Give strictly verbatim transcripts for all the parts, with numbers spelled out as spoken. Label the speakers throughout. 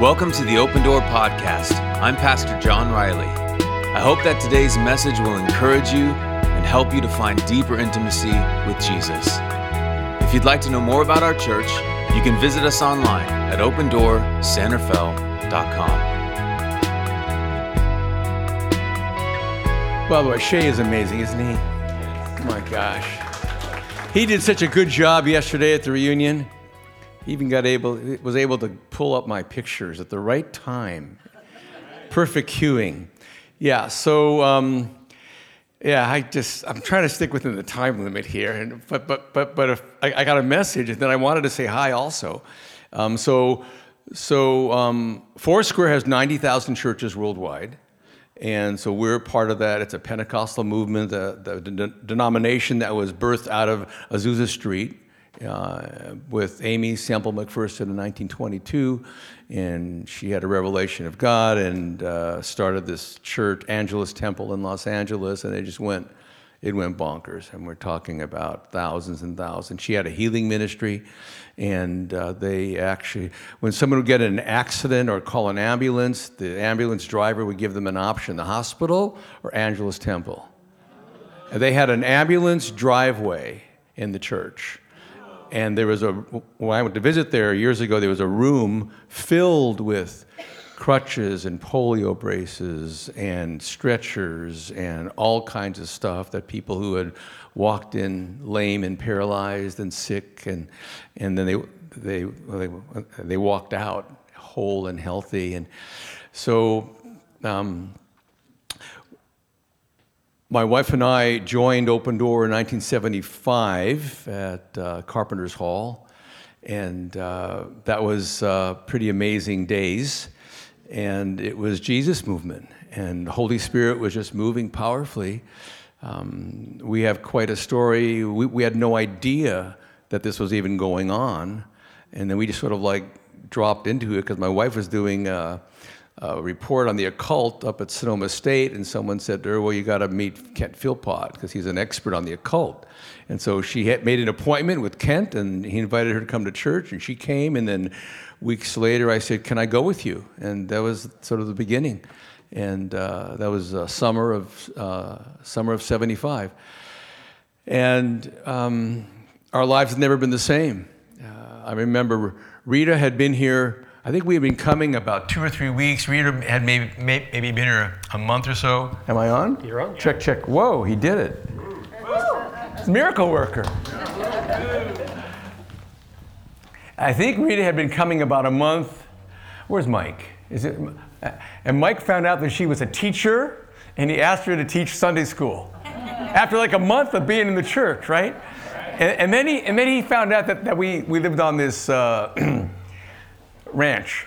Speaker 1: Welcome to the Open Door Podcast. I'm Pastor John Riley. I hope that today's message will encourage you and help you to find deeper intimacy with Jesus. If you'd like to know more about our church, you can visit us online at open door san rafael dot com.
Speaker 2: By the way, Shay is amazing, isn't he? Oh my gosh. He did such a good job yesterday at the reunion. He even got able, was able to pull up my pictures at the right time. Perfect cueing. Yeah, so, um, yeah, I just, I'm trying to stick within the time limit here. And, but but but but if I, I got a message, and then I wanted to say hi also. Um, so so um, Foursquare has ninety thousand churches worldwide. And so we're part of that. It's a Pentecostal movement, the, the, the denomination that was birthed out of Azusa Street uh, with Amy Semple McPherson in nineteen twenty-two. And she had a revelation of God and uh, started this church, Angelus Temple in Los Angeles, and it just went, it went bonkers. And we're talking about thousands and thousands. She had a healing ministry, and uh, they actually, when someone would get in an accident or call an ambulance, the ambulance driver would give them an option, the hospital or Angelus Temple. And they had an ambulance driveway in the church. And there was a, when I went to visit there years ago, there was a room filled with crutches and polio braces and stretchers and all kinds of stuff that people who had walked in lame and paralyzed and sick, and and then they they they, they walked out whole and healthy. And so um, my wife and I joined Open Door in nineteen seventy-five at uh, Carpenter's Hall, and uh, that was uh, pretty amazing days. And it was Jesus movement, and the Holy Spirit was just moving powerfully. Um, we have quite a story. We, we had no idea that this was even going on, and then we just sort of like dropped into it because my wife was doing a, a report on the occult up at Sonoma State, and someone said to her, well, you got to meet Kent Philpott because he's an expert on the occult. And so she had made an appointment with Kent, and he invited her to come to church, and she came, and then weeks later I said, can I go with you? And that was sort of the beginning. And uh, that was uh, summer of uh, summer of seventy-five. And um, our lives had never been the same. Uh, I remember Rita had been here, I think we had been coming about two or three weeks. Rita had maybe maybe been here a month or so. Am I on?
Speaker 3: You're on.
Speaker 2: Check, check. Whoa, he did it. It's a miracle worker. I think Rita had been coming about a month. Where's Mike? Is it? And Mike found out that she was a teacher, and he asked her to teach Sunday school after like a month of being in the church, right? And, and then he and then he found out that, that we, we lived on this uh, ranch.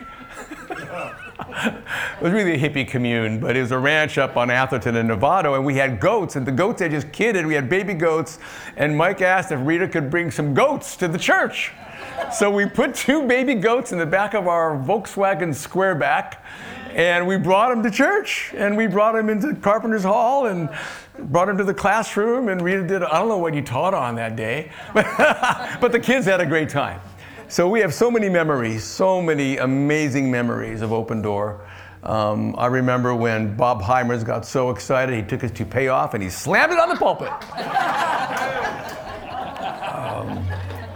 Speaker 2: It was really a hippie commune, but it was a ranch up on Atherton and Novato, and we had goats, and the goats had just kidded. We had baby goats, and Mike asked if Rita could bring some goats to the church. So we put two baby goats in the back of our Volkswagen Squareback, and we brought them to church, and we brought them into Carpenter's Hall, and brought them to the classroom, and Rita did, I don't know what you taught on that day, but the kids had a great time. So we have so many memories, so many amazing memories of Open Door. Um, I remember when Bob Heimers got so excited, he took his toupee off and he slammed it on the pulpit. um,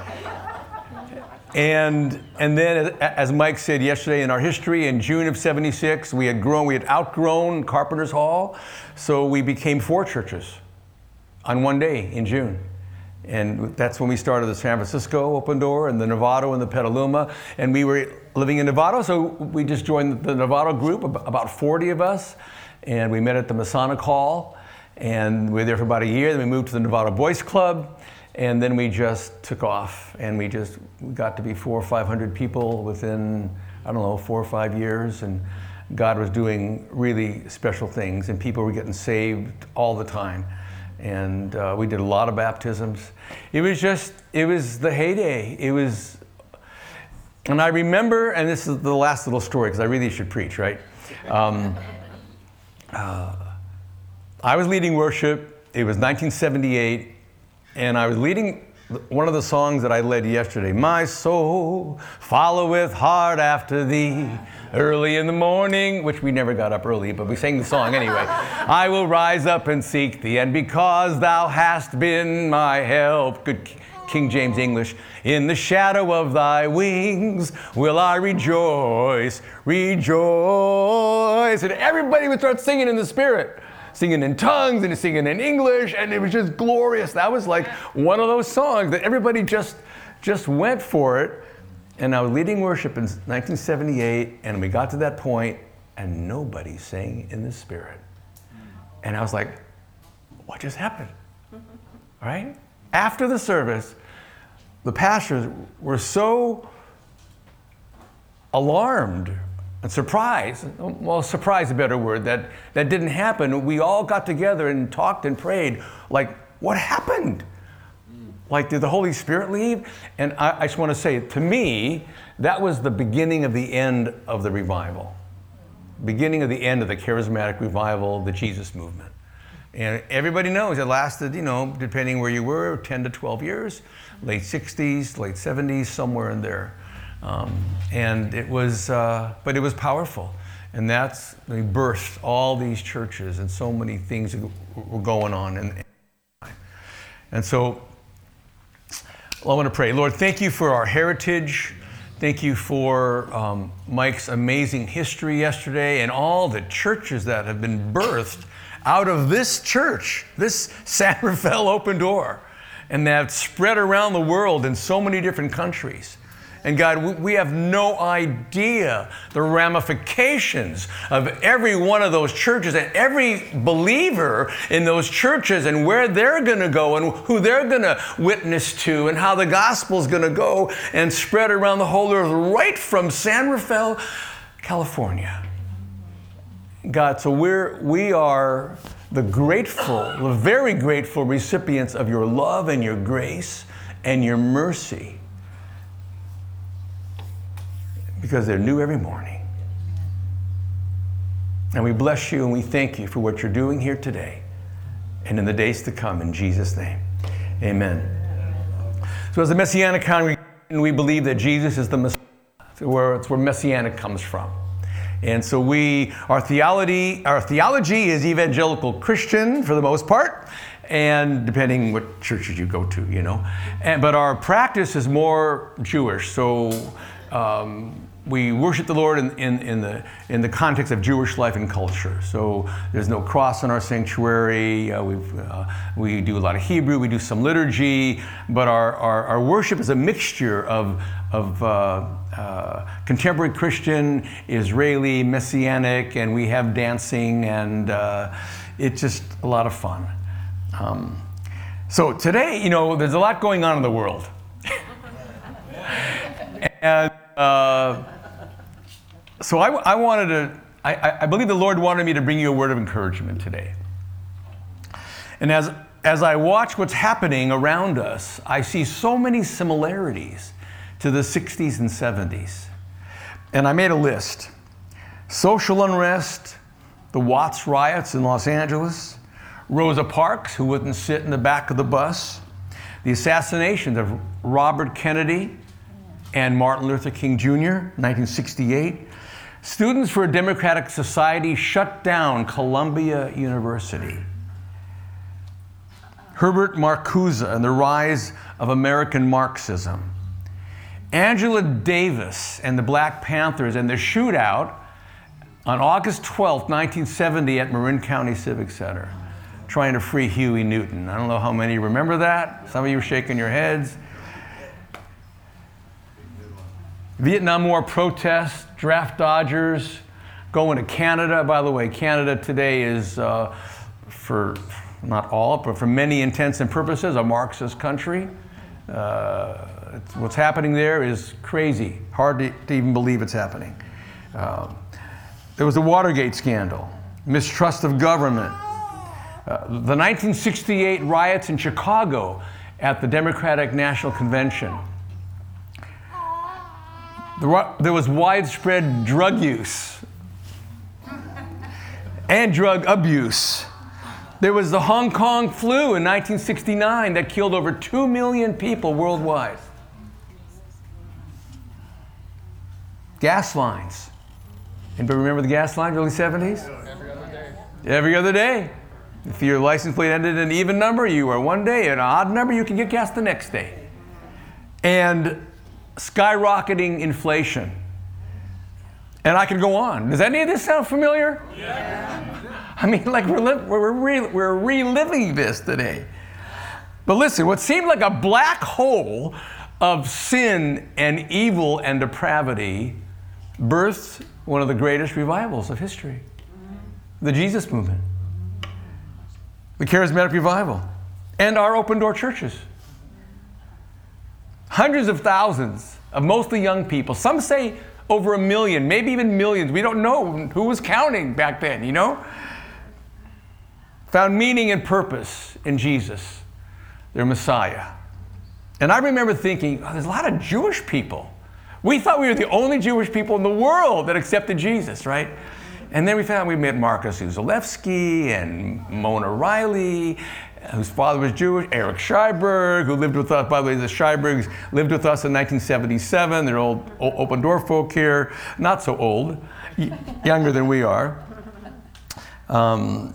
Speaker 2: and and then, as Mike said yesterday, in our history, in June of seventy-six, we had grown, we had outgrown Carpenter's Hall, so we became four churches on one day in June. And that's when we started the San Francisco Open Door and the Novato and the Petaluma. And we were living in Novato, so we just joined the Novato group, about forty of us. And we met at the Masonic Hall. And we were there for about a year. Then we moved to the Novato Boys Club. And then we just took off. And we just we got to be four or five hundred people within, I don't know, four or five years. And God was doing really special things. And people were getting saved all the time. And uh, we did a lot of baptisms. It was just, it was the heyday. It was, and I remember, and this is the last little story, because I really should preach, right? Um, uh, I was leading worship. It was nineteen seventy-eight, and I was leading one of the songs that I led yesterday. My soul followeth hard after thee, early in the morning, which we never got up early, but we sang the song anyway. I will rise up and seek thee, and because thou hast been my help, good King James English, in the shadow of thy wings will I rejoice, rejoice. And everybody would start singing in the Spirit, singing in tongues and singing in English, and it was just glorious. That was like one of those songs that everybody just, just went for it. And I was leading worship in nineteen seventy-eight, and we got to that point, and nobody sang in the Spirit. And I was like, what just happened? Right? After the service, the pastors were so alarmed and surprised, well, surprise is a better word, that that didn't happen. We all got together and talked and prayed, like, what happened? Like, did the Holy Spirit leave? And I, I just want to say, to me, that was the beginning of the end of the revival. Beginning of the end of the charismatic revival, the Jesus movement. And everybody knows it lasted, you know, depending where you were, ten to twelve years, late sixties, late seventies, somewhere in there. Um, and it was, uh, but it was powerful. And that's, we birthed all these churches, and so many things were going on. And, and so, well, I want to pray. Lord, thank you for our heritage. Thank you for um, Mike's amazing history yesterday, and all the churches that have been birthed out of this church, this San Rafael Open Door, and that spread around the world in so many different countries. And God, we have no idea the ramifications of every one of those churches and every believer in those churches, and where they're going to go and who they're going to witness to, and how the gospel is going to go and spread around the whole earth, right from San Rafael, California. God, so we're, we are the grateful, the very grateful recipients of your love and your grace and your mercy, because they're new every morning. And we bless you and we thank you for what you're doing here today and in the days to come, in Jesus' name. Amen. So as a Messianic congregation, we believe that Jesus is the Messiah. It's where, it's where Messianic comes from. And so we, our theology, our theology is evangelical Christian for the most part, and depending what churches you go to, you know. And, but our practice is more Jewish. So um, we worship the Lord in, in, in, the, in the context of Jewish life and culture. So there's no cross in our sanctuary. Uh, we've, uh, we do a lot of Hebrew. We do some liturgy. But our, our, our worship is a mixture of, of uh, uh, contemporary Christian, Israeli, Messianic, and we have dancing, and uh, it's just a lot of fun. Um, so today, you know, there's a lot going on in the world. and uh, so I, I wanted to, I, I believe the Lord wanted me to bring you a word of encouragement today. And as, as I watch what's happening around us, I see so many similarities to the sixties and seventies. And I made a list. Social unrest, the Watts riots in Los Angeles, Rosa Parks, who wouldn't sit in the back of the bus, the assassinations of Robert Kennedy and Martin Luther King Junior, nineteen sixty-eight. Students for a Democratic Society shut down Columbia University. Herbert Marcuse and the rise of American Marxism. Angela Davis and the Black Panthers and the shootout on August twelfth, nineteen seventy at Marin County Civic Center, trying to free Huey Newton. I don't know how many remember that. Some of you are shaking your heads. Vietnam War protests, draft dodgers, going to Canada. By the way, Canada today is, uh, for not all, but for many intents and purposes, a Marxist country. Uh, what's happening there is crazy. Hard to, to even believe it's happening. Um, there was the Watergate scandal, mistrust of government. Uh, the nineteen sixty-eight riots in Chicago at the Democratic National Convention. There, there was widespread drug use and drug abuse There was the Hong Kong flu in nineteen sixty-nine that killed over two million people worldwide. Gas lines. Anybody remember the gas lines, early seventies?
Speaker 3: Every other day.
Speaker 2: Every other day. If your license plate ended in an even number, you were one day. An odd number, you can get gas the next day. And skyrocketing inflation. And I could go on. Does any of this sound familiar? Yeah. I mean, like we're, li- we're, re- we're reliving this today. But listen, what seemed like a black hole of sin and evil and depravity birthed one of the greatest revivals of history. The Jesus movement. The charismatic revival. And our open door churches. Hundreds of thousands of mostly young people. Some say over a million, maybe even millions. We don't know who was counting back then, you know? Found meaning and purpose in Jesus, their Messiah. And I remember thinking, oh, there's a lot of Jewish people. We thought we were the only Jewish people in the world that accepted Jesus, right? And then we found we met Marcus Uzalewski and Mona Riley, whose father was Jewish, Eric Schreiberg, who lived with us. By the way, the Schreibergs lived with us in nineteen seventy-seven. They're old open door folk here, not so old, y- younger than we are. Um,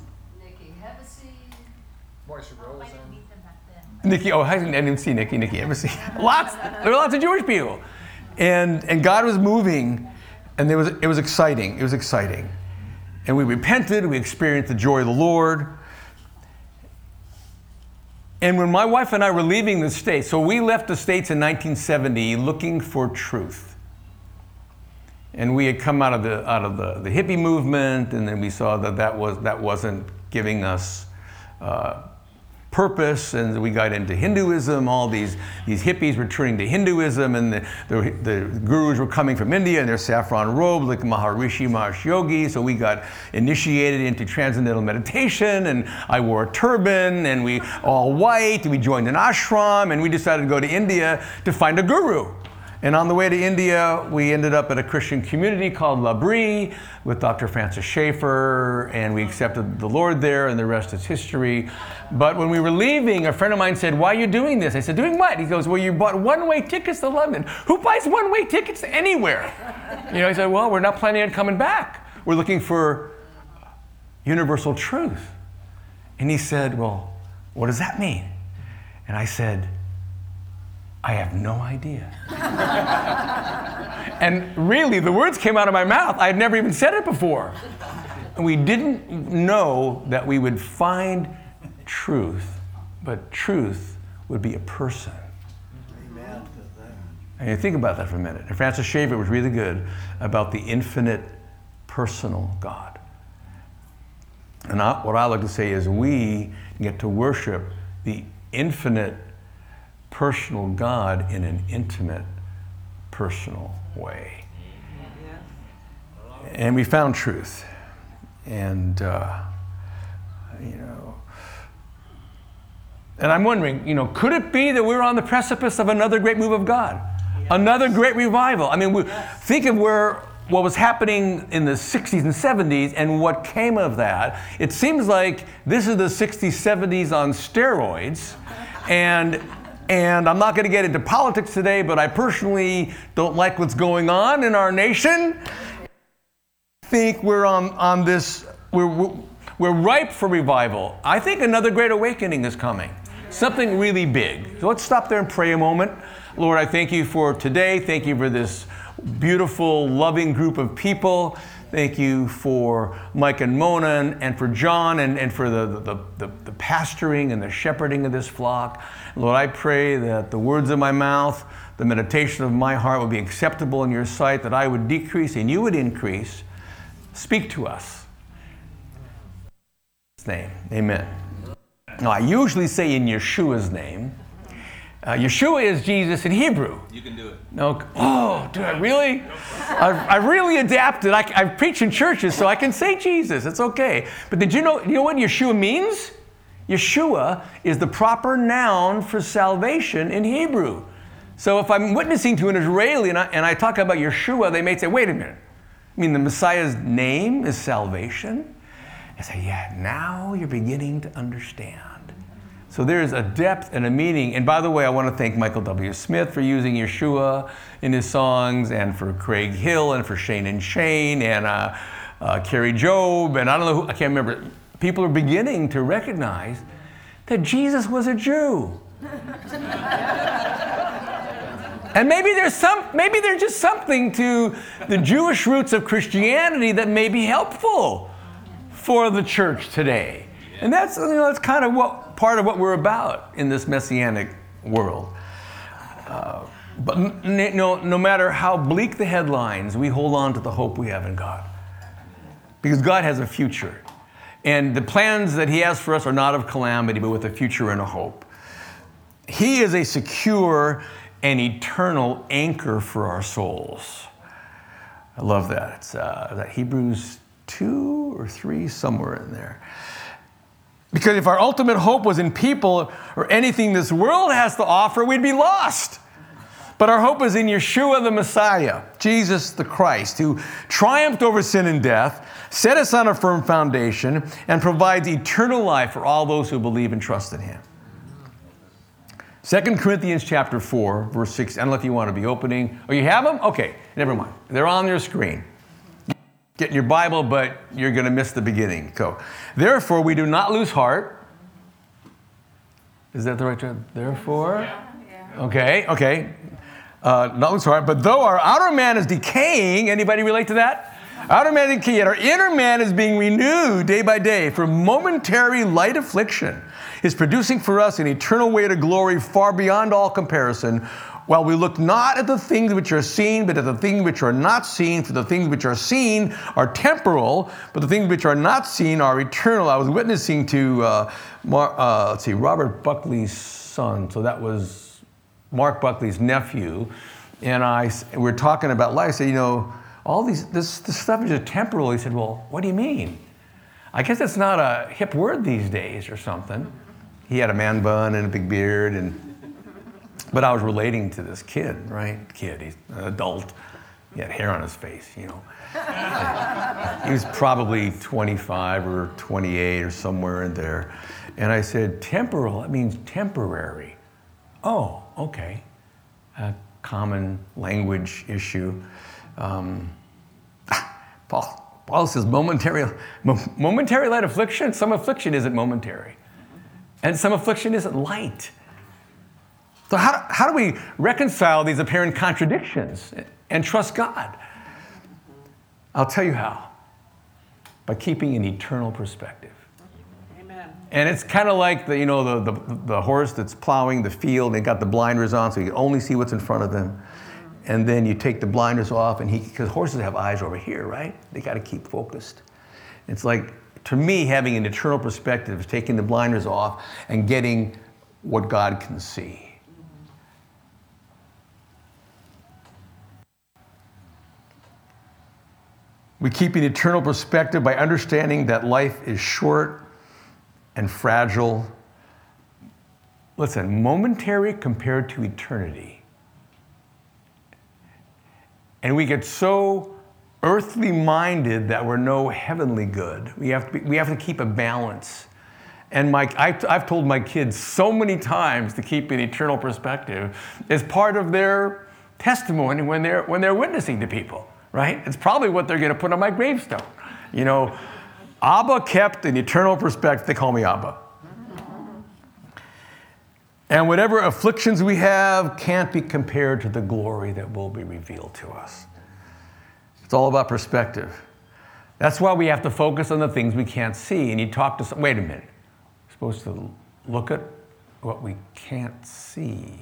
Speaker 2: Nikki, oh, I didn't even see Nikki, Nikki Embassy. Lots, there were lots of Jewish people. And and God was moving, and there was it was exciting. It was exciting. And we repented, we experienced the joy of the Lord. And when my wife and I were leaving the States, so we left the States in nineteen seventy looking for truth. And we had come out of the out of the, the hippie movement, and then we saw that that, was, that wasn't giving us uh, purpose, and we got into Hinduism. All these these hippies were turning to Hinduism, and the, the, the gurus were coming from India in their saffron robes like Maharishi Mahesh Yogi. So we got initiated into transcendental meditation, and I wore a turban, and we all white, and we joined an ashram, and we decided to go to India to find a guru. And on the way to India, we ended up at a Christian community called L'Abri with Doctor Francis Schaeffer, and we accepted the Lord there, and the rest is history. But when we were leaving, a friend of mine said, "Why are you doing this?" I said, "Doing what?" He goes, "Well, you bought one-way tickets to London." Who buys one-way tickets to anywhere? You know, I said, "Well, we're not planning on coming back. We're looking for universal truth." And he said, "Well, what does that mean?" And I said, "I have no idea." And really, the words came out of my mouth. I had never even said it before. And we didn't know that we would find truth, but truth would be a person. Amen. And you think about that for a minute. And Francis Schaeffer was really good about the infinite personal God. And I, what I like to say is we get to worship the infinite personal God in an intimate, personal way. And we found truth. And, uh, you know, and I'm wondering, you know, could it be that we're on the precipice of another great move of God? Yes. Another great revival? I mean, we, yes. Think of where what was happening in the sixties and seventies and what came of that. It seems like this is the sixties, seventies on steroids. And And I'm not going to get into politics today, but I personally don't like what's going on in our nation. I think we're on, on this, we're, we're ripe for revival. I think another great awakening is coming. Something really big. So let's stop there and pray a moment. Lord, I thank you for today. Thank you for this beautiful, loving group of people. Thank you for Mike and Mona and, and for John and, and for the, the, the, the pastoring and the shepherding of this flock. Lord, I pray that the words of my mouth, the meditation of my heart would be acceptable in your sight, that I would decrease and you would increase. Speak to us. In his name, amen. Now, I usually say in Yeshua's name. Uh, Yeshua is Jesus in Hebrew.
Speaker 1: You can do it.
Speaker 2: No, oh, do I really? I've, I've really adapted. I, I preach in churches, so I can say Jesus. It's okay. But did you know, you know what Yeshua means? Yeshua is the proper noun for salvation in Hebrew. So if I'm witnessing to an Israeli and I, and I talk about Yeshua, they may say, wait a minute. I mean, the Messiah's name is salvation? and say, yeah, now you're beginning to understand. So there's a depth and a meaning. And by the way, I want to thank Michael W. Smith for using Yeshua in his songs, and for Craig Hill, and for Shane and Shane, and uh, uh, Carrie Job, and I don't know who, I can't remember. People are beginning to recognize that Jesus was a Jew. And maybe there's some, maybe there's just something to the Jewish roots of Christianity that may be helpful for the church today. And that's, you know, that's kind of what part of what we're about in this messianic world. Uh, but n- no, no matter how bleak the headlines, we hold on to the hope we have in God. Because God has a future. And the plans that he has for us are not of calamity, but with a future and a hope. He is a secure and eternal anchor for our souls. I love that. It's uh, that Hebrews two or three, somewhere in there. Because if our ultimate hope was in people or anything this world has to offer, we'd be lost. But our hope is in Yeshua the Messiah, Jesus the Christ, who triumphed over sin and death, set us on a firm foundation, and provides eternal life for all those who believe and trust in him. Second Corinthians chapter four, verse six. I don't know if you want to be opening. Oh, you have them? Okay, never mind. They're on your screen. Get in your Bible, but you're going to miss the beginning. So, therefore, we do not lose heart. Is that the right term? Therefore? Yeah. Yeah. Okay, okay. Uh, not lose heart. But though our outer man is decaying, anybody relate to that? Outer man is decaying, our inner man is being renewed day by day, for momentary light affliction is producing for us an eternal weight of glory far beyond all comparison, while we look not at the things which are seen, but at the things which are not seen. For the things which are seen are temporal, but the things which are not seen are eternal. I was witnessing to, uh, Mar- uh, let's see, Robert Buckley's son. So that was Mark Buckley's nephew. And I, we were talking about life. I said, you know, all these, this, this stuff is just temporal. He said, well, what do you mean? I guess it's not a hip word these days or something. He had a man bun and a big beard, and but I was relating to this kid, right? Kid, he's an adult. He had hair on his face, you know. He was probably twenty-five or twenty-eight or somewhere in there. And I said, temporal, that means temporary. Oh, okay. A common language issue. Um, Paul, Paul says momentary, momentary light affliction. Some affliction isn't momentary. And some affliction isn't light. So how, how do we reconcile these apparent contradictions and trust God? I'll tell you how. By keeping an eternal perspective. Amen. And it's kind of like the, you know, the, the, the horse that's plowing the field and got the blinders on so you can only see what's in front of them. And then you take the blinders off, and he, because horses have eyes over here, right? They got to keep focused. It's like, to me, having an eternal perspective is taking the blinders off and getting what God can see. We keep an eternal perspective by understanding that life is short and fragile. Listen, momentary compared to eternity. And we get so earthly minded that we're no heavenly good. We have to be, we have to keep a balance. And my, I've, I've told my kids so many times to keep an eternal perspective as part of their testimony when they're when they're witnessing to people, right? It's probably what they're going to put on my gravestone. You know, Abba kept an eternal perspective. They call me Abba. And whatever afflictions we have can't be compared to the glory that will be revealed to us. It's all about perspective. That's why we have to focus on the things we can't see. And you talk to some, wait a minute, we're supposed to look at what we can't see.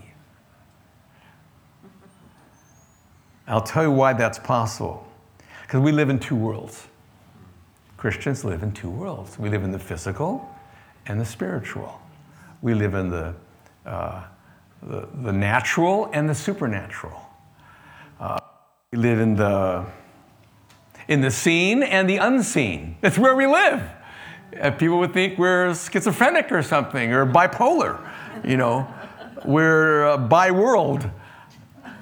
Speaker 2: I'll tell you why that's possible. Because we live in two worlds. Christians live in two worlds. We live in the physical and the spiritual. We live in the uh, the, the natural and the supernatural. Uh, we live in the in the seen and the unseen. That's where we live. Uh, people would think we're schizophrenic or something, or bipolar. You know, we're uh, bi-world.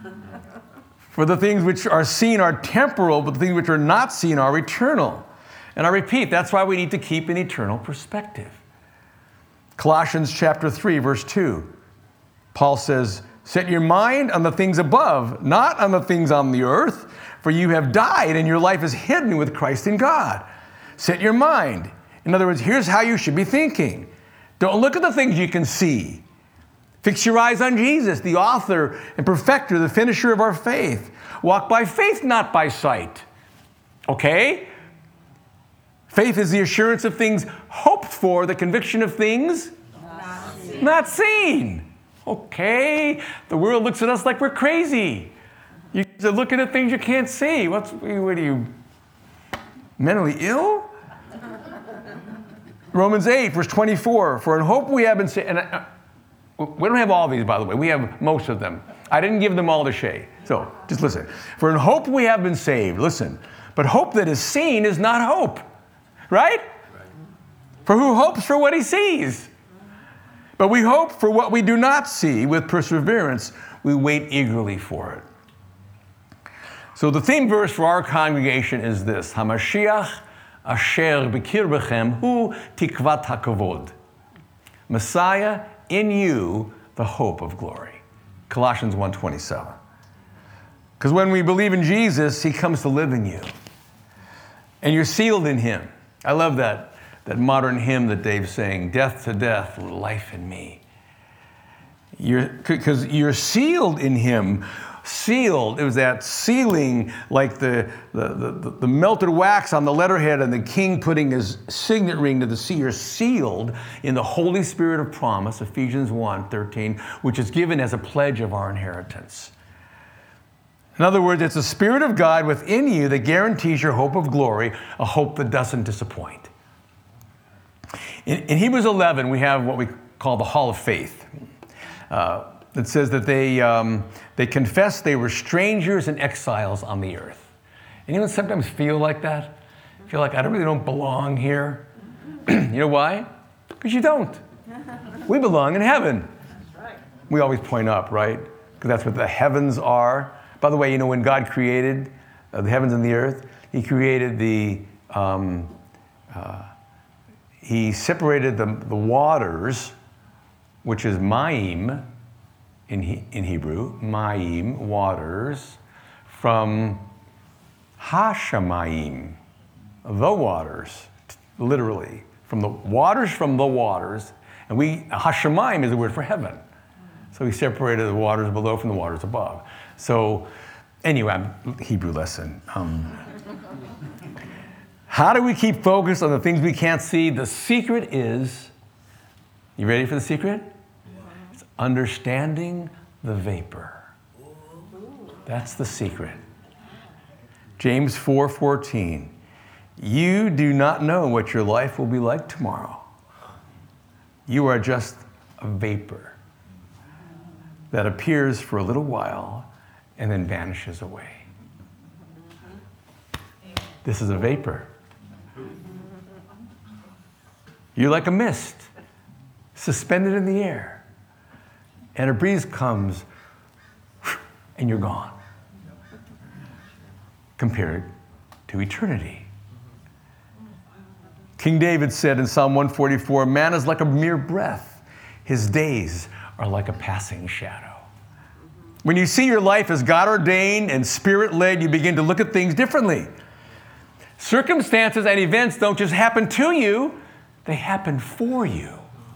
Speaker 2: For the things which are seen are temporal, but the things which are not seen are eternal. And I repeat, that's why we need to keep an eternal perspective. Colossians chapter three, verse two. Paul says, set your mind on the things above, not on the things on the earth, for you have died and your life is hidden with Christ in God. Set your mind. In other words, here's how you should be thinking. Don't look at the things you can see. Fix your eyes on Jesus, the author and perfecter, the finisher of our faith. Walk by faith, not by sight. Okay? Faith is the assurance of things hoped for, the conviction of things not seen. Not seen. Okay? The world looks at us like we're crazy. You're looking at things you can't see. What's, what are you, mentally ill? Romans eight, verse twenty-four. For in hope we have been saved. And I, we don't have all these, by the way. We have most of them. I didn't give them all to Shay. So just listen. For in hope we have been saved. Listen. But hope that is seen is not hope. Right? Right? For who hopes for what he sees? But we hope for what we do not see. With perseverance, we wait eagerly for it. So the theme verse for our congregation is this. HaMashiach asher b'kirbechem hu tikvat hakavod. Messiah, in you, the hope of glory. Colossians one twenty-seven. Because when we believe in Jesus, he comes to live in you. And you're sealed in him. I love that, that modern hymn that Dave's saying, death to death, life in me. You're, because you're sealed in him. Sealed, it was that sealing, like the, the, the, the melted wax on the letterhead and the king putting his signet ring to the sea. You're sealed in the Holy Spirit of promise, Ephesians one thirteen, which is given as a pledge of our inheritance. In other words, it's the Spirit of God within you that guarantees your hope of glory, a hope that doesn't disappoint. In, in Hebrews eleven, we have what we call the Hall of Faith. Uh, It says that they, um, they confessed they were strangers and exiles on the earth. Anyone sometimes feel like that? Feel like I really don't belong here? You know why? Because you don't. We belong in heaven. That's right. We always point up, right? Because that's what the heavens are. By the way, you know, when God created uh, the heavens and the earth, he created the, um, uh, he separated the, the waters, which is Ma'im, In, he, in Hebrew, Ma'im, waters, from Hashamayim, the waters, literally, from the waters from the waters, and we, Hashamayim is the word for heaven. So he separated the waters below from the waters above. So anyway, Hebrew lesson. Um, how do we keep focused on the things we can't see? The secret is, you ready for the secret? Understanding the vapor. That's the secret. James four fourteen. You do not know what your life will be like tomorrow. You are just a vapor that appears for a little while and then vanishes away. This is a vapor. You're like a mist suspended in the air. And a breeze comes, and you're gone. Compared to eternity. King David said in Psalm one forty-four, man is like a mere breath. His days are like a passing shadow. When you see your life as God ordained and Spirit led, you begin to look at things differently. Circumstances and events don't just happen to you, they happen for you.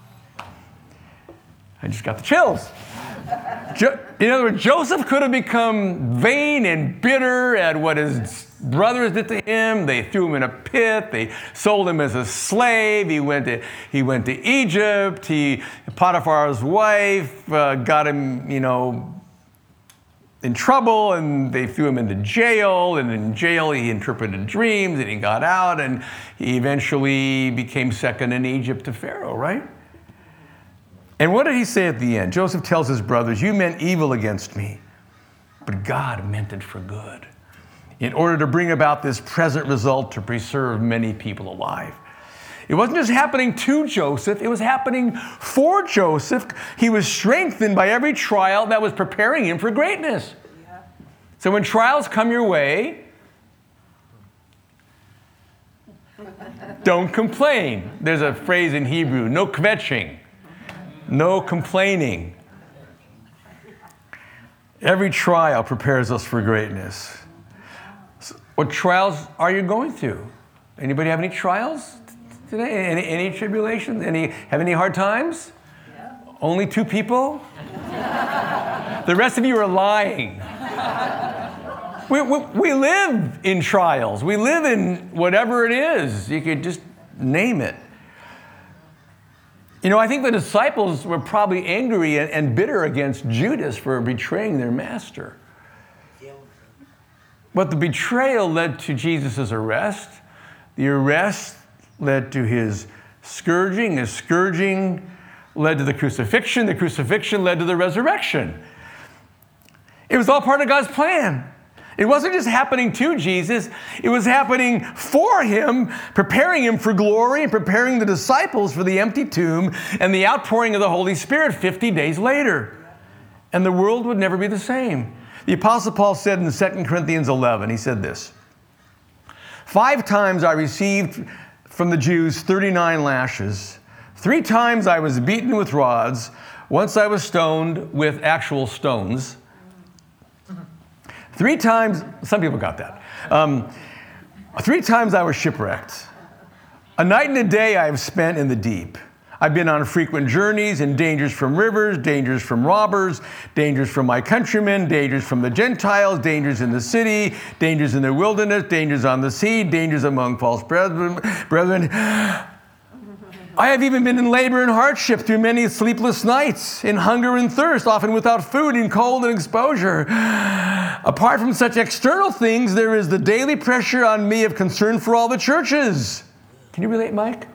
Speaker 2: I just got the chills. Jo- in other words, Joseph could have become vain and bitter at what his brothers did to him. They threw him in a pit. They sold him as a slave. He went to, he went to Egypt. He, Potiphar's wife uh, got him, you know, in trouble, and they threw him into jail. And in jail, he interpreted dreams, and he got out, and he eventually became second in Egypt to Pharaoh, right? And what did he say at the end? Joseph tells his brothers, you meant evil against me, but God meant it for good, in order to bring about this present result to preserve many people alive. It wasn't just happening to Joseph, it was happening for Joseph. He was strengthened by every trial that was preparing him for greatness. Yeah. So when trials come your way, Don't complain. There's a phrase in Hebrew, no kvetching, no complaining. Every trial prepares us for greatness. What trials are you going through? Anybody have any trials today? Any, any tribulations? Any, have any hard times? Yeah. Only two people? The rest of you are lying. We, we, we live in trials. We live in whatever it is. You could just name it. You know, I think the disciples were probably angry and, and bitter against Judas for betraying their master. But the betrayal led to Jesus' arrest. The arrest led to his scourging. His scourging led to the crucifixion. The crucifixion led to the resurrection. It was all part of God's plan. It wasn't just happening to Jesus. It was happening for him, preparing him for glory and preparing the disciples for the empty tomb and the outpouring of the Holy Spirit fifty days later. And the world would never be the same. The Apostle Paul said in Second Corinthians eleven, he said this, "Five times I received from the Jews thirty-nine lashes. Three times I was beaten with rods. Once I was stoned with actual stones. Three times," some people got that. Um, three times I was shipwrecked. A night and a day I have spent in the deep. I've been on frequent journeys in dangers from rivers, dangers from robbers, dangers from my countrymen, dangers from the Gentiles, dangers in the city, dangers in the wilderness, dangers on the sea, dangers among false brethren. brethren. I have even been in labor and hardship through many sleepless nights, in hunger and thirst, often without food, in cold and exposure. Apart from such external things, there is the daily pressure on me of concern for all the churches. Can you relate, Mike?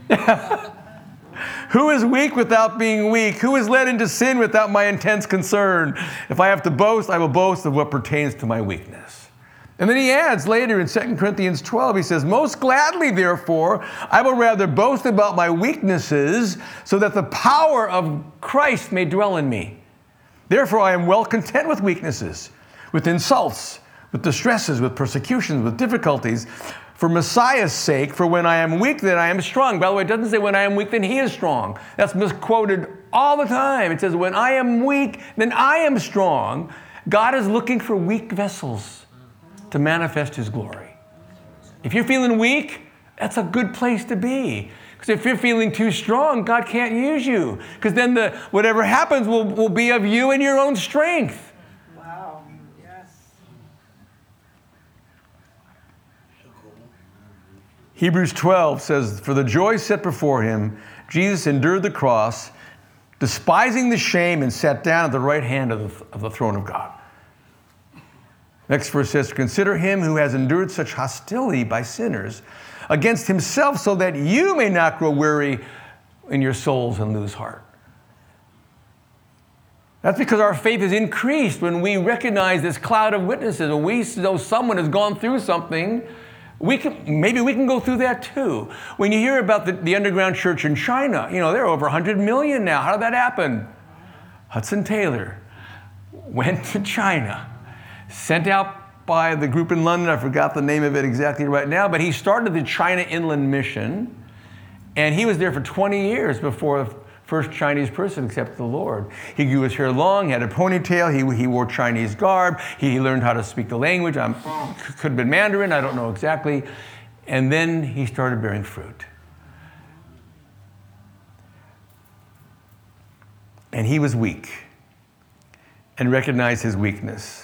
Speaker 2: Who is weak without being weak? Who is led into sin without my intense concern? If I have to boast, I will boast of what pertains to my weakness. And then he adds later in Second Corinthians twelve, he says, "Most gladly, therefore, I will rather boast about my weaknesses so that the power of Christ may dwell in me. Therefore, I am well content with weaknesses, with insults, with distresses, with persecutions, with difficulties, for Messiah's sake, for when I am weak, then I am strong." By the way, it doesn't say when I am weak, then he is strong. That's misquoted all the time. It says when I am weak, then I am strong. God is looking for weak vessels to manifest his glory. If you're feeling weak, that's a good place to be. Because if you're feeling too strong, God can't use you. Because then the whatever happens will, will be of you and your own strength.
Speaker 3: Wow. Yes.
Speaker 2: Hebrews twelve says, "For the joy set before him, Jesus endured the cross, despising the shame, and sat down at the right hand of the, of the throne of God." Next verse says, "Consider him who has endured such hostility by sinners against himself, so that you may not grow weary in your souls and lose heart." That's because our faith is increased when we recognize this cloud of witnesses. When we know someone has gone through something, we can, maybe we can go through that too. When you hear about the, the underground church in China, you know, they're over one hundred million now. How did that happen? Hudson Taylor went to China, sent out by the group in London. I forgot the name of it exactly right now, but he started the China Inland Mission, and he was there for twenty years before the first Chinese person accepted the Lord. He grew his hair long, had a ponytail, he, he wore Chinese garb, he learned how to speak the language. I could have been Mandarin, I don't know exactly. And then he started bearing fruit. And he was weak and recognized his weakness.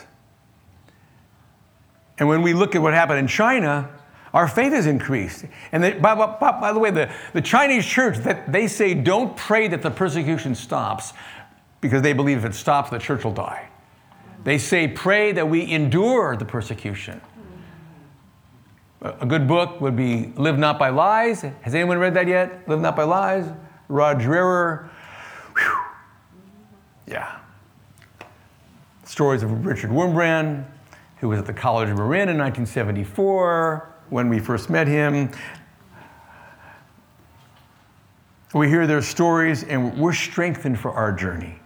Speaker 2: And when we look at what happened in China, our faith is increased. And they, by, by, by the way, the, the Chinese church, that they say don't pray that the persecution stops because they believe if it stops, the church will die. They say pray that we endure the persecution. A good book would be Live Not by Lies. Has anyone read that yet? Live Not by Lies? Rod Dreher. Whew. Yeah. Stories of Richard Wurmbrand, who was at the College of Marin in nineteen seventy-four when we first met him. We hear their stories and we're strengthened for our journey.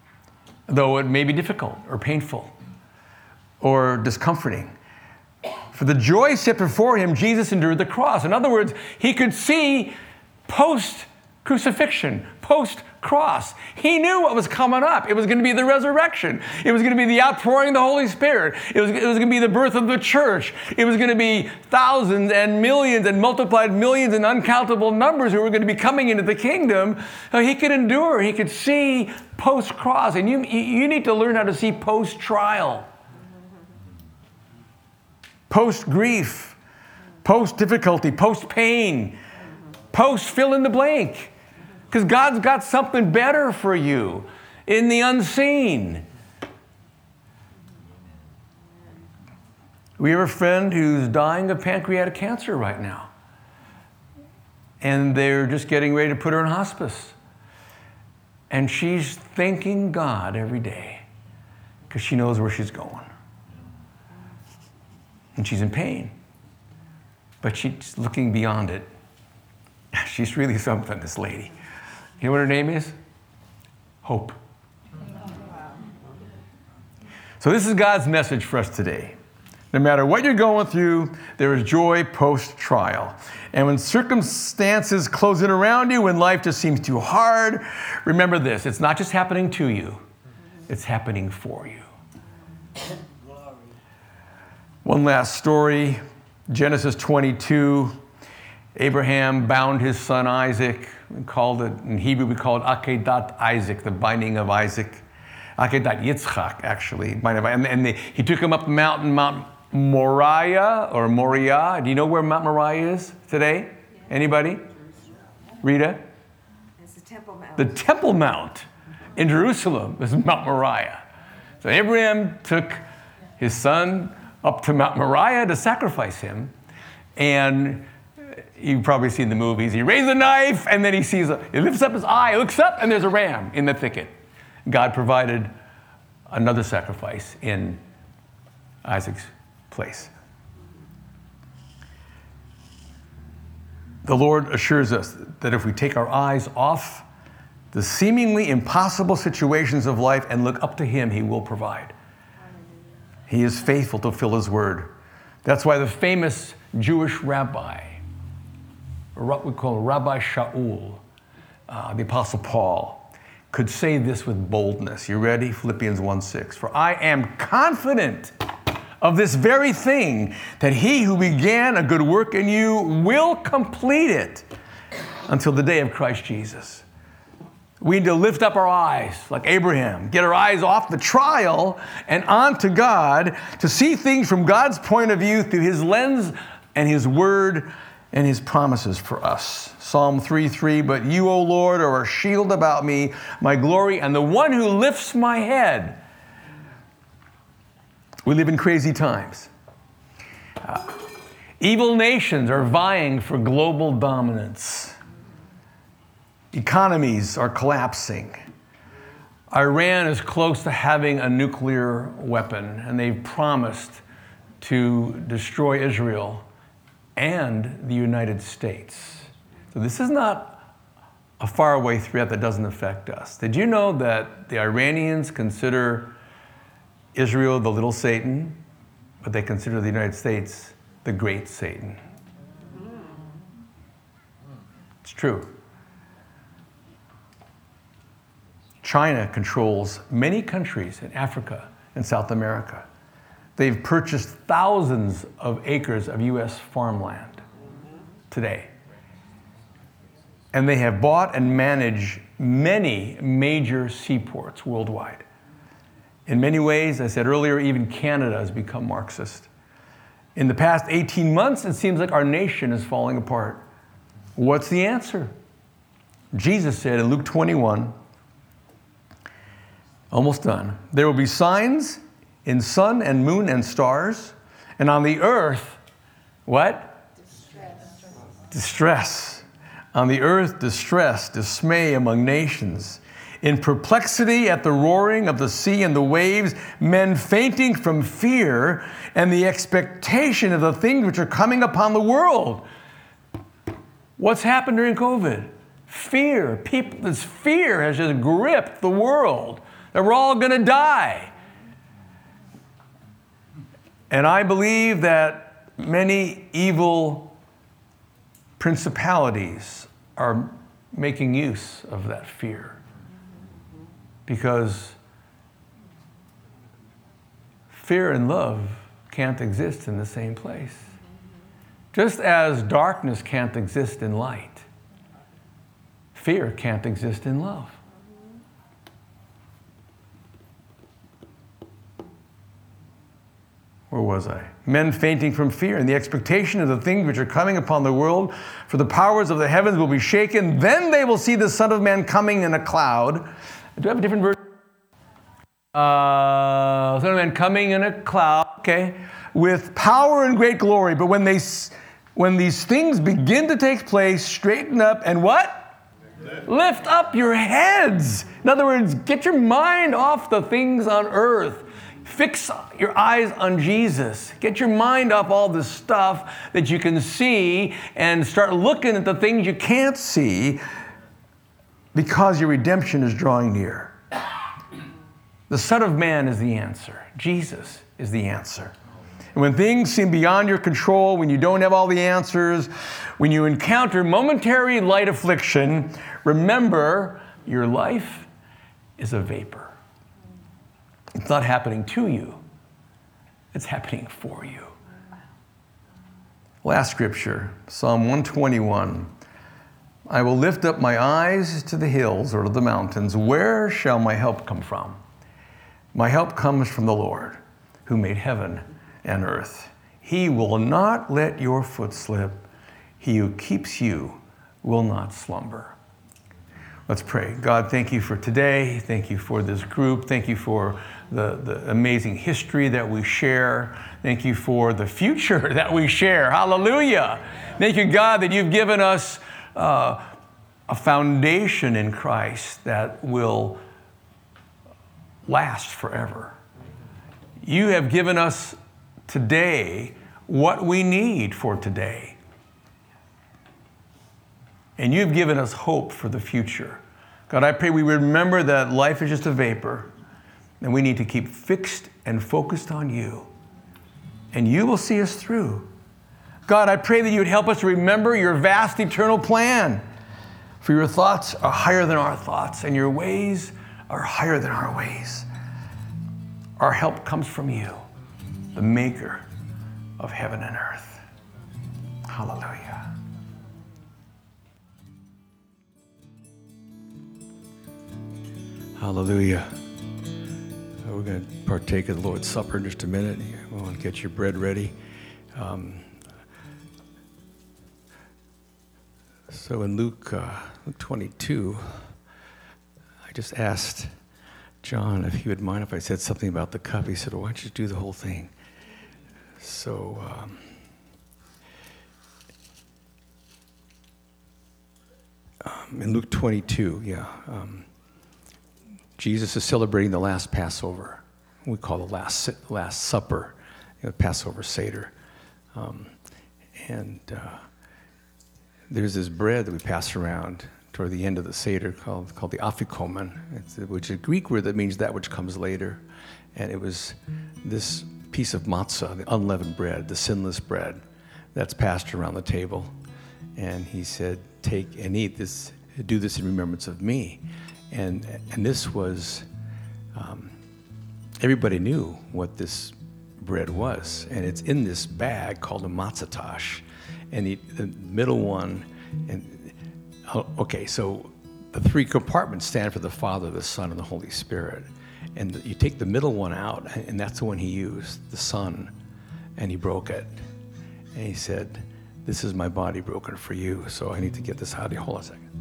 Speaker 2: Though it may be difficult or painful or discomforting. For the joy set before him, Jesus endured the cross. In other words, he could see post-crucifixion, post-cross. He knew what was coming up. It was going to be the resurrection. It was going to be the outpouring of the Holy Spirit. It was, it was going to be the birth of the church. It was going to be thousands and millions and multiplied millions and uncountable numbers who were going to be coming into the kingdom. So he could endure. He could see post-cross. And you, you need to learn how to see post-trial. Post-grief, post-difficulty, post-pain, post-fill in the blank. Because God's got something better for you in the unseen. We have a friend who's dying of pancreatic cancer right now. And they're just getting ready to put her in hospice. And she's thanking God every day because she knows where she's going. And she's in pain. But she's looking beyond it. She's really something, this lady. You know what her name is? Hope. So this is God's message for us today. No matter what you're going through, there is joy post-trial. And when circumstances close in around you, when life just seems too hard, remember this. It's not just happening to you. It's happening for you. One last story, Genesis twenty-two. Abraham bound his son Isaac. We called it, in Hebrew, we call it Akedat Isaac, the binding of Isaac. Akedat Yitzchak, actually. And, and they, he took him up the mountain, Mount Moriah, or Moriah. Do you know where Mount Moriah is today? Yeah. Anybody? Rita?
Speaker 3: It's the Temple Mount.
Speaker 2: The Temple Mount in Jerusalem is Mount Moriah. So Abraham took his son up to Mount Moriah to sacrifice him. And you've probably seen the movies. He raises a knife, and then he sees, a, he lifts up his eye, looks up, and there's a ram in the thicket. God provided another sacrifice in Isaac's place. The Lord assures us that if we take our eyes off the seemingly impossible situations of life and look up to him, he will provide. He is faithful to fulfill his word. That's why the famous Jewish rabbi, or what we call Rabbi Shaul, uh, the Apostle Paul, could say this with boldness. You ready? Philippians one six. For I am confident of this very thing, that he who began a good work in you will complete it until the day of Christ Jesus. We need to lift up our eyes like Abraham, get our eyes off the trial and onto God to see things from God's point of view through his lens and his word and his promises for us. Psalm three three, but you, O Lord, are a shield about me, my glory, and the one who lifts my head. We live in crazy times. Uh, evil nations are vying for global dominance. Economies are collapsing. Iran is close to having a nuclear weapon, and they've promised to destroy Israel and the United States. So this is not a faraway threat that doesn't affect us. Did you know that the Iranians consider Israel the little Satan, but they consider the United States the great Satan? It's true. China controls many countries in Africa and South America. They've purchased thousands of acres of U S farmland today. And they have bought and manage many major seaports worldwide. In many ways, I said earlier, even Canada has become Marxist. In the past eighteen months, it seems like our nation is falling apart. What's the answer? Jesus said in Luke twenty-one, almost done, there will be signs in sun and moon and stars, and on the earth, what? Distress. Distress. On the earth, distress, dismay among nations. In perplexity at the roaring of the sea and the waves, men fainting from fear and the expectation of the things which are coming upon the world. What's happened during COVID? Fear. People, this fear has just gripped the world. That we're all going to die. And I believe that many evil principalities are making use of that fear. Because fear and love can't exist in the same place. Just as darkness can't exist in light, fear can't exist in love. Where was I? Men fainting from fear and the expectation of the things which are coming upon the world, for the powers of the heavens will be shaken. Then they will see the Son of Man coming in a cloud. Do I have a different version? Uh, Son of Man coming in a cloud, okay, with power and great glory. But when they, when these things begin to take place, straighten up and what? Lift. Lift up your heads. In other words, get your mind off the things on earth. Fix your eyes on Jesus. Get your mind off all the stuff that you can see and start looking at the things you can't see, because your redemption is drawing near. The Son of Man is the answer. Jesus is the answer. And when things seem beyond your control, when you don't have all the answers, when you encounter momentary light affliction, remember your life is a vapor. It's not happening to you. It's happening for you. Last scripture, Psalm one twenty-one. I will lift up my eyes to the hills or to the mountains. Where shall my help come from? My help comes from the Lord, who made heaven and earth. He will not let your foot slip. He who keeps you will not slumber. Let's pray. God, thank you for today. Thank you for this group. Thank you for the, the amazing history that we share. Thank you for the future that we share. Hallelujah. Thank you, God, that you've given us uh, a foundation in Christ that will last forever. You have given us today what we need for today. And you've given us hope for the future. God, I pray we remember that life is just a vapor, and we need to keep fixed and focused on you. And you will see us through. God, I pray that you would help us to remember your vast eternal plan. For your thoughts are higher than our thoughts, and your ways are higher than our ways. Our help comes from you, the maker of heaven and earth. Hallelujah. Hallelujah. We're going to partake of the Lord's Supper in just a minute. We want to get your bread ready. Um, so in Luke, uh, Luke twenty-two, I just asked John if he would mind if I said something about the cup. He said, well, why don't you do the whole thing? So um, um, in Luke twenty-two, yeah, um, Jesus is celebrating the last Passover. We call the last last supper, you know, Passover Seder. Um, and uh, there's this bread that we pass around toward the end of the Seder called, called the afikomen, it's, which is a Greek word that means that which comes later. And it was this piece of matzah, the unleavened bread, the sinless bread, that's passed around the table. And he said, take and eat this, do this in remembrance of me. And and this was, um, everybody knew what this bread was. And it's in this bag called a matzatash. And the, the middle one, and okay, so the three compartments stand for the Father, the Son, and the Holy Spirit. And the, you take the middle one out, and that's the one he used, the Son, and he broke it. And he said, this is my body broken for you, so I need to get this out of you. Hold on a second.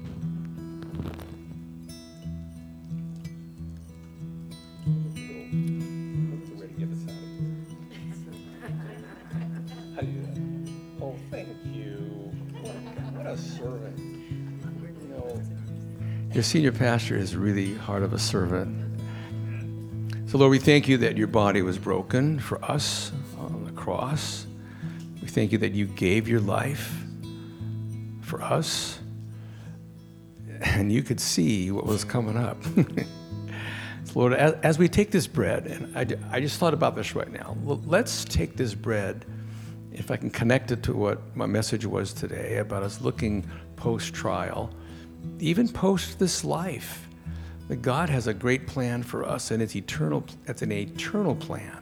Speaker 2: How do you do that? Oh, thank you. What a servant. You know, your senior pastor is really heart of a servant. So, Lord, we thank you that your body was broken for us on the cross. We thank you that you gave your life for us. And you could see what was coming up. So, Lord, as, as we take this bread, and I, I just thought about this right now. Let's take this bread if I can connect it to what my message was today about us looking post-trial, even post this life, that God has a great plan for us, and it's eternal. It's an eternal plan.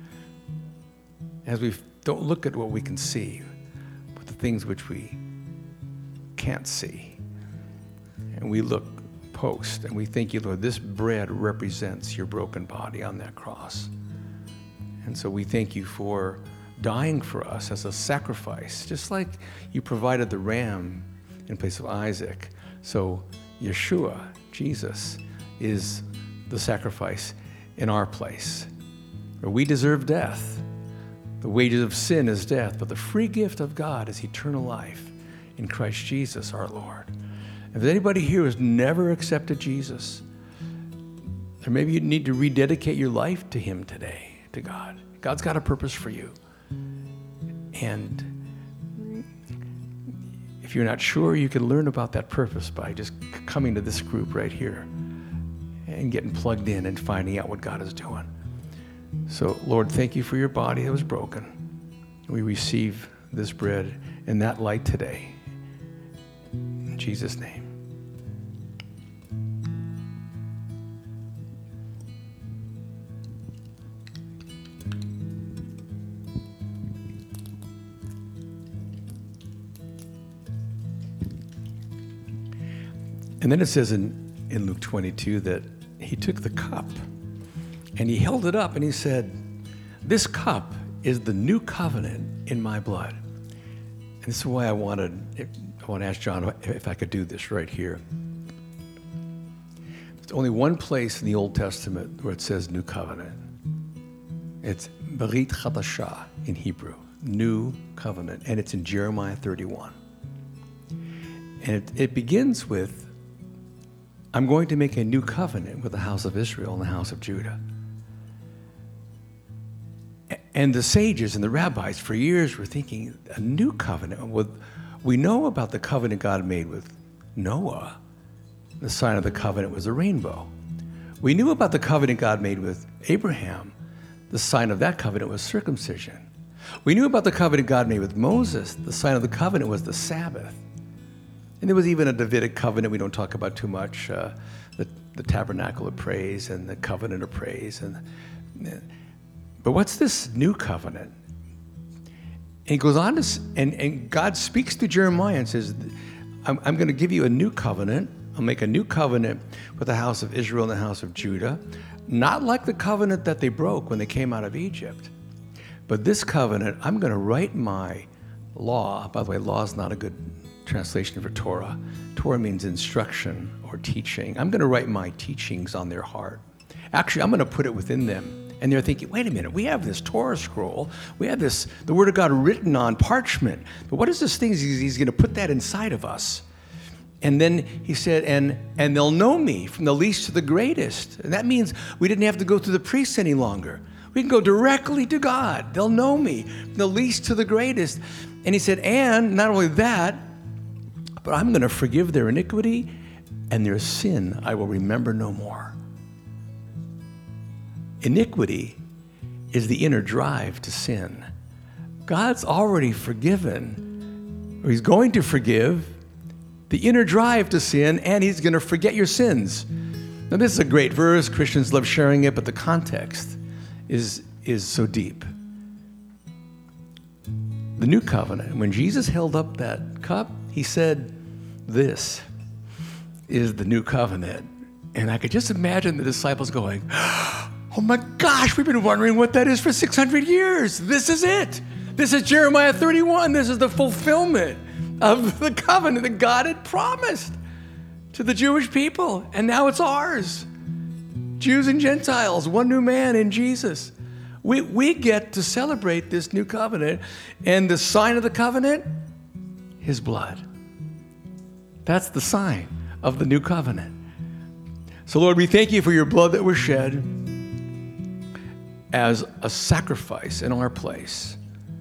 Speaker 2: As we don't look at what we can see, but the things which we can't see, and we look post, and we thank you, Lord, this bread represents your broken body on that cross. And so we thank you for dying for us as a sacrifice, just like you provided the ram in place of Isaac. So Yeshua, Jesus, is the sacrifice in our place. We deserve death. The wages of sin is death, but the free gift of God is eternal life in Christ Jesus our Lord. If there's anybody here who has never accepted Jesus, or maybe you need to rededicate your life to him today, to God. God's got a purpose for you. And if you're not sure, you can learn about that purpose by just coming to this group right here and getting plugged in and finding out what God is doing. So, Lord, thank you for your body that was broken. We receive this bread in that light today. In Jesus' name. And then it says in, in Luke twenty-two that he took the cup and he held it up and he said, "This cup is the new covenant in my blood." And this is why I wanted, I want to ask John if I could do this right here. There's only one place in the Old Testament where it says new covenant. It's Berit Chadashah in Hebrew, new covenant, and it's in Jeremiah thirty-one. And it, it begins with, "I'm going to make a new covenant with the house of Israel and the house of Judah." And the sages and the rabbis for years were thinking, a new covenant. With, we know about the covenant God made with Noah. The sign of the covenant was a rainbow. We knew about the covenant God made with Abraham. The sign of that covenant was circumcision. We knew about the covenant God made with Moses. The sign of the covenant was the Sabbath. And there was even a Davidic covenant we don't talk about too much, uh, the, the tabernacle of praise and the covenant of praise. And, but what's this new covenant? And he goes on to, and, and God speaks to Jeremiah and says, I'm, I'm going to give you a new covenant. I'll make a new covenant with the house of Israel and the house of Judah, not like the covenant that they broke when they came out of Egypt. But this covenant, I'm going to write my law. By the way, law is not a good translation for Torah. Torah means instruction or teaching. I'm going to write my teachings on their heart. Actually, I'm going to put it within them. And they're thinking, wait a minute, we have this Torah scroll. We have this, the Word of God written on parchment. But what is this thing? He's, he's going to put that inside of us. And then he said, and, and they'll know me from the least to the greatest. And that means we didn't have to go through the priests any longer. We can go directly to God. They'll know me from the least to the greatest. And he said, and not only that, but I'm going to forgive their iniquity and their sin I will remember no more. Iniquity is the inner drive to sin. God's already forgiven, or he's going to forgive the inner drive to sin, and he's going to forget your sins. Now, this is a great verse. Christians love sharing it, but the context is, is so deep. The new covenant, when Jesus held up that cup, he said, "This is the new covenant." And I could just imagine the disciples going, "Oh my gosh, we've been wondering what that is for six hundred years. This is it. This is Jeremiah thirty-one. This is the fulfillment of the covenant that God had promised to the Jewish people. And now it's ours. Jews and Gentiles, one new man in Jesus. We, we get to celebrate this new covenant. And the sign of the covenant, his blood. That's the sign of the new covenant. So Lord, we thank you for your blood that was shed as a sacrifice in our place.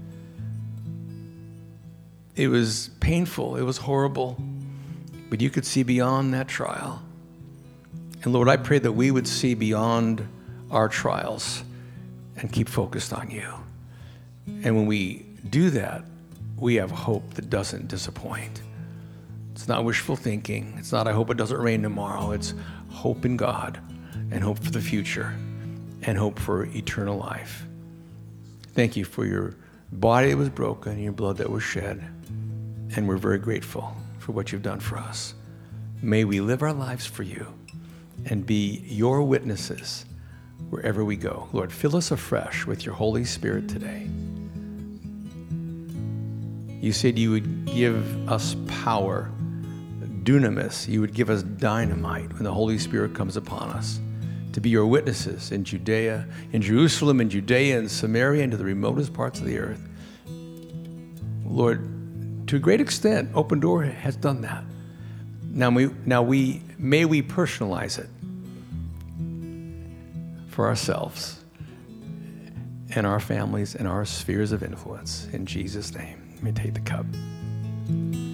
Speaker 2: It was painful, it was horrible, but you could see beyond that trial. And Lord, I pray that we would see beyond our trials and keep focused on you. And when we do that, we have hope that doesn't disappoint. It's not wishful thinking. It's not, I hope it doesn't rain tomorrow. It's hope in God and hope for the future and hope for eternal life. Thank you for your body that was broken, your blood that was shed, and we're very grateful for what you've done for us. May we live our lives for you and be your witnesses wherever we go. Lord, fill us afresh with your Holy Spirit today. You said you would give us power, dunamis. You would give us dynamite when the Holy Spirit comes upon us to be your witnesses in Judea, in Jerusalem, in Judea, and Samaria, and to the remotest parts of the earth. Lord, to a great extent, Open Door has done that. Now we, now we, may we personalize it for ourselves and our families and our spheres of influence. In Jesus' name, let me take the cup.